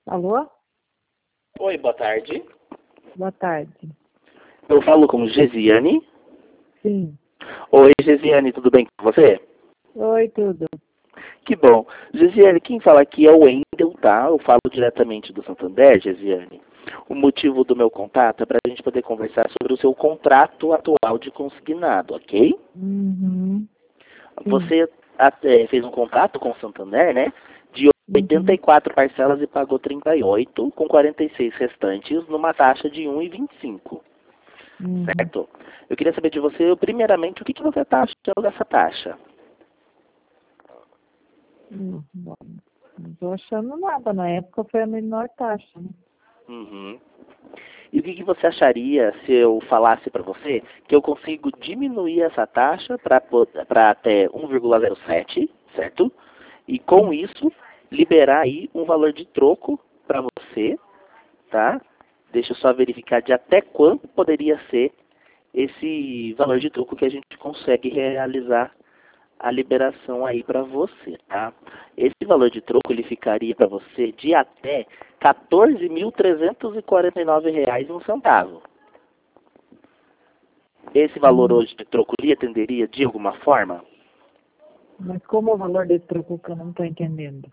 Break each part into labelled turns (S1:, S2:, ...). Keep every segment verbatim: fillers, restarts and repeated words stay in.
S1: Alô?
S2: Oi, boa tarde.
S1: Boa tarde.
S2: Eu falo com Gesiane.
S1: Sim.
S2: Oi, Gesiane, tudo bem com você?
S1: Oi, tudo.
S2: Que bom. Gesiane, quem fala aqui é o Wendel, tá? Eu falo diretamente do Santander, Gesiane. O motivo do meu contato é para a gente poder conversar sobre o seu contrato atual de consignado, ok?
S1: Uhum. Sim.
S2: Você até fez um contrato com o Santander, né? De oitenta e
S1: Uhum.
S2: quatro parcelas e pagou trinta e oito, com quarenta e seis restantes, numa taxa de um vírgula vinte e cinco.
S1: Uhum.
S2: Certo? Eu queria saber de você, primeiramente, o que, que você está achando dessa taxa?
S1: Hum, bom, não tô achando nada. Na época foi a menor taxa, né?
S2: Uhum. E o que, que você acharia se eu falasse para você que eu consigo diminuir essa taxa para até um vírgula zero sete, certo? E com isso, liberar aí um valor de troco para você, tá? Deixa eu só verificar de até quanto poderia ser esse valor de troco que a gente consegue realizar a liberação aí para você, tá? Esse valor de troco ele ficaria para você de até quatorze mil trezentos e quarenta e nove reais e um centavo. Esse valor
S1: Hum.
S2: hoje de troco lhe atenderia de alguma forma?
S1: Mas como o valor desse troco que eu não estou entendendo?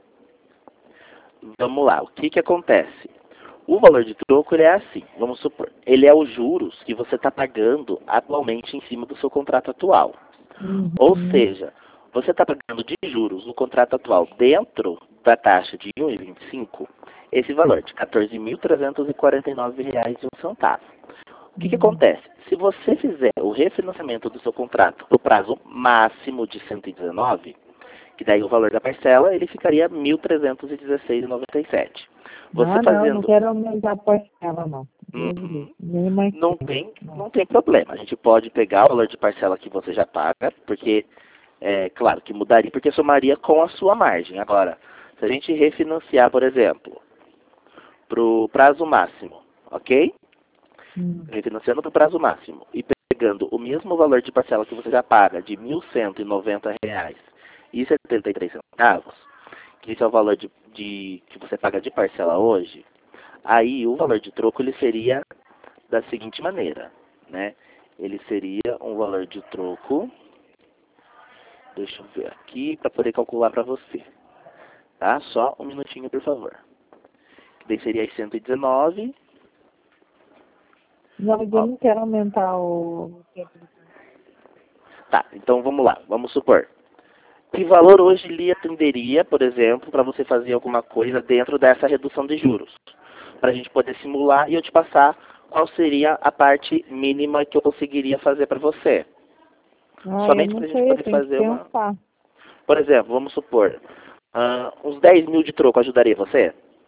S2: Vamos lá, o que que acontece? O valor de troco ele é assim, vamos supor, ele é os juros que você está pagando atualmente em cima do seu contrato atual. Ou
S1: Uhum.
S2: seja, você está pagando de juros no contrato atual dentro da taxa de um vírgula vinte e cinco, esse valor de quatorze mil trezentos e quarenta e nove reais e um centavo. O que, que
S1: Uhum.
S2: acontece? Se você fizer o refinanciamento do seu contrato no prazo máximo de cento e dezenove, que daí o valor da parcela ele ficaria mil trezentos e dezesseis reais e noventa e sete centavos. Você
S1: Ah, não, não
S2: fazendo,
S1: quero aumentar a parcela, não. Deus me livre.
S2: uhum,
S1: Nem mais
S2: não
S1: tempo.
S2: tem,
S1: Não.
S2: não tem problema. A gente pode pegar o valor de parcela que você já paga, porque é claro que mudaria, porque somaria com a sua margem. Agora, se a gente refinanciar, por exemplo, para o prazo máximo, ok?
S1: Hum.
S2: Refinanciando para o prazo máximo e pegando o mesmo valor de parcela que você já paga, de mil cento e noventa reais e setenta e três centavos, que esse é o valor de, de, que você paga de parcela hoje, aí o valor de troco ele seria da seguinte maneira, né? Ele seria um valor de troco, deixa eu ver aqui para poder calcular para você, tá? Só um minutinho, por favor. Que daí seria cento e dezenove.
S1: Não, mas eu
S2: Ó,
S1: não quero aumentar o tempo de
S2: tá, então vamos lá, vamos supor. Que valor hoje lhe atenderia, por exemplo, para você fazer alguma coisa dentro dessa redução de juros? Para a gente poder simular e eu te passar qual seria a parte mínima que eu conseguiria fazer para você.
S1: Ah, eu
S2: Somente
S1: não
S2: para a gente
S1: sei, eu
S2: poder
S1: tenho que
S2: fazer uma...
S1: pensar.
S2: Por exemplo, vamos supor, ah, uns dez mil de troco ajudaria você?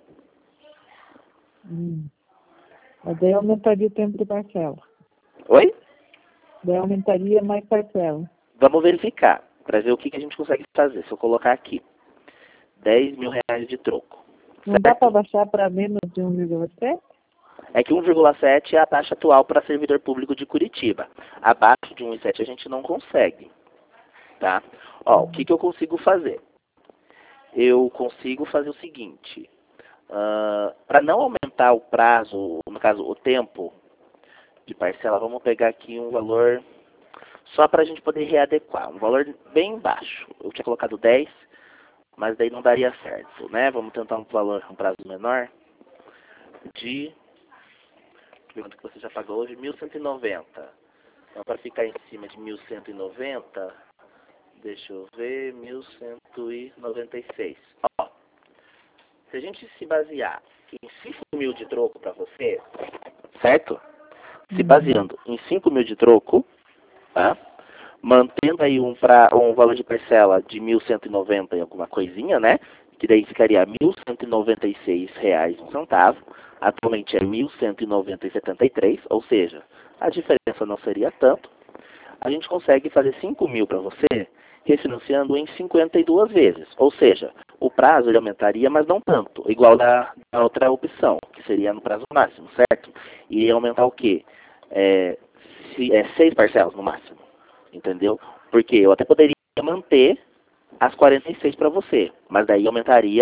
S1: Hum. Mas daí aumentaria o tempo de parcela.
S2: Oi?
S1: Daí aumentaria mais parcela.
S2: Vamos verificar, para ver o que, que a gente consegue fazer. Se eu colocar aqui, dez mil reais de troco,
S1: Não dá para
S2: certo?
S1: baixar para menos de um vírgula sete?
S2: É que um vírgula sete é a taxa atual para servidor público de Curitiba. Abaixo de um vírgula sete a gente não consegue, tá? Ó, o que, que eu consigo fazer? Eu consigo fazer o seguinte, uh, para não aumentar o prazo, no caso, o tempo de parcela, vamos pegar aqui um valor só para a gente poder readequar, um valor bem baixo. Eu tinha colocado dez, mas daí não daria certo, né? Vamos tentar um valor, um prazo menor de, quanto que você já pagou hoje? mil cento e noventa. Então, para ficar em cima de mil cento e noventa, deixa eu ver, mil cento e noventa e seis. Ó, se a gente se basear em cinco mil de troco para você, certo? Se
S1: Uhum.
S2: baseando em cinco mil de troco, tá? Mantendo aí um, pra, um valor de parcela de mil cento e noventa e alguma coisinha, né? Que daí ficaria mil cento e noventa e seis reais e um centavo. Atualmente é mil cento e noventa e setenta e três, ou seja, a diferença não seria tanto. A gente consegue fazer cinco mil para você, refinanciando em cinquenta e duas vezes. Ou seja, o prazo ele aumentaria, mas não tanto, igual da, da outra opção, que seria no prazo máximo, certo? Iria aumentar o quê? É, se, é seis parcelas no máximo, entendeu? Porque eu até poderia manter as quarenta e seis para você, mas daí aumentaria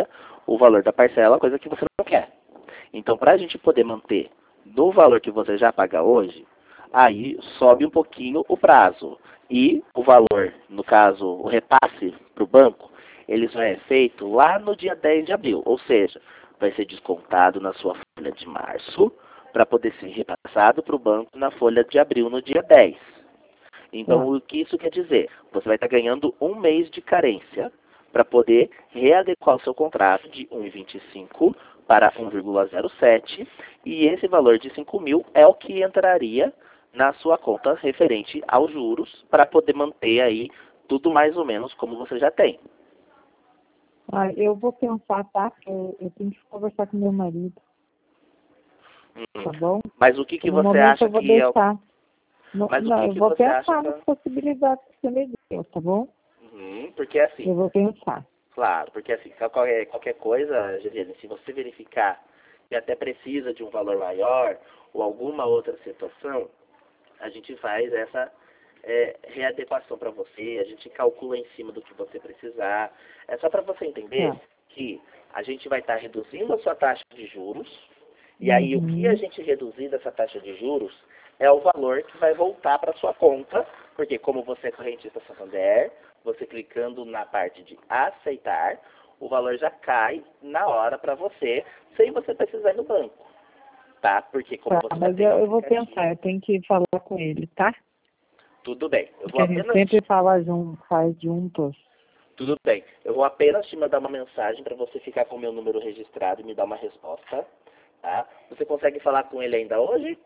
S2: o valor da parcela, coisa que você não quer. Então, para a gente poder manter no valor que você já paga hoje, aí sobe um pouquinho o prazo. E o valor, no caso, o repasse para o banco, ele só é feito lá no dia dez de abril. Ou seja, vai ser descontado na sua folha de março para poder ser repassado para o banco na folha de abril no dia dez. Então,
S1: Tá.
S2: o que isso quer dizer? Você vai estar ganhando um mês de carência para poder readequar o seu contrato de um vírgula vinte e cinco para um vírgula zero sete, e esse valor de cinco mil é o que entraria na sua conta referente aos juros para poder manter aí tudo mais ou menos como você já tem.
S1: Ah, eu vou pensar, tá? Eu, eu tenho que conversar com meu marido,
S2: Uhum.
S1: tá bom?
S2: Mas o que, que
S1: No
S2: você
S1: momento
S2: acha
S1: eu vou
S2: que é o...
S1: deixar. No-
S2: Mas o
S1: não,
S2: que,
S1: eu
S2: que
S1: vou
S2: você acha
S1: pensar
S2: que
S1: nas
S2: é...
S1: possibilidades que você me deu, tá bom?
S2: Uhum, porque assim,
S1: Eu vou pensar.
S2: claro, porque assim, qualquer, qualquer coisa, Gisele, se você verificar que até precisa de um valor maior ou alguma outra situação, a gente faz essa é, readequação para você, a gente calcula em cima do que você precisar. É só para você entender
S1: Tá.
S2: que a gente vai estar reduzindo a sua taxa de juros, e aí o que a
S1: Uhum.
S2: gente reduzir dessa taxa de juros é o valor que vai voltar para sua conta, porque como você é correntista Santander, você clicando na parte de aceitar, o valor já cai na hora para você, sem você precisar ir no banco, tá? Porque como
S1: Tá,
S2: você já
S1: mas
S2: tem o
S1: eu, eu vou
S2: aplicativo,
S1: pensar, eu tenho que falar com ele, tá?
S2: tudo bem. Eu vou
S1: Porque a gente
S2: apenas
S1: sempre fala junto, faz juntos.
S2: Tudo bem. Eu vou apenas te mandar uma mensagem para você ficar com o meu número registrado e me dar uma resposta. Tá? Você consegue falar com ele ainda hoje?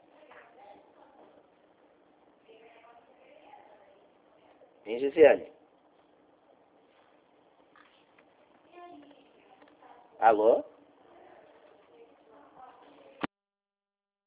S2: Hein, Gisiane? Alô?